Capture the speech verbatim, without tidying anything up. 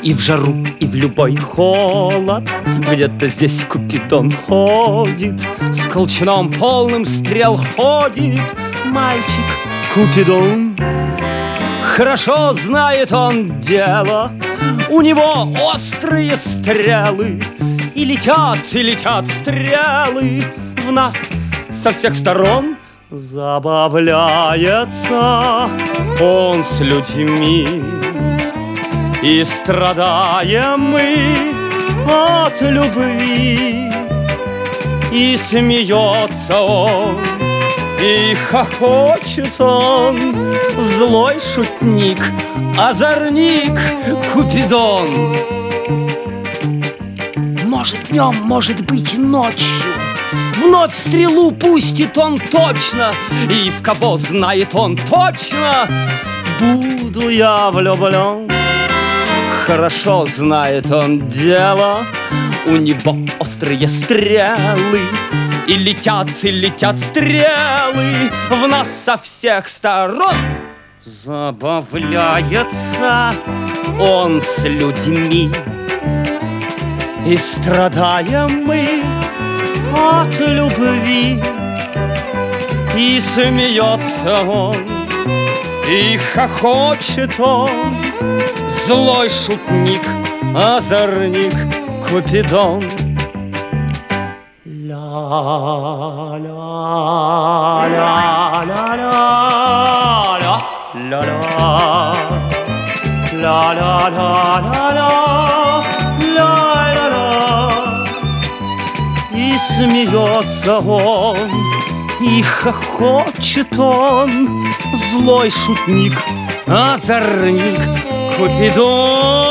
И в жару, и в любой холод где-то здесь Купидон ходит, с колчаном полным стрел ходит мальчик Купидон. Хорошо знает он дело, у него острые стрелы, и летят, и летят стрелы в нас со всех сторон. Забавляется он с людьми, и страдаем мы от любви. И смеется он, и хохочет он, злой шутник, озорник Купидон. Может днем, может быть ночью, вновь стрелу пустит он точно, и в кого знает он точно буду я влюблен. Хорошо знает он дело, у него острые стрелы, и летят, и летят стрелы в нас со всех сторон. Забавляется он с людьми, и страдаем мы от любви. И смеется он, и хохочет он, злой шутник, озорник Купидон. И смеется он, и хохочет он, злой шутник, озорник Купидон.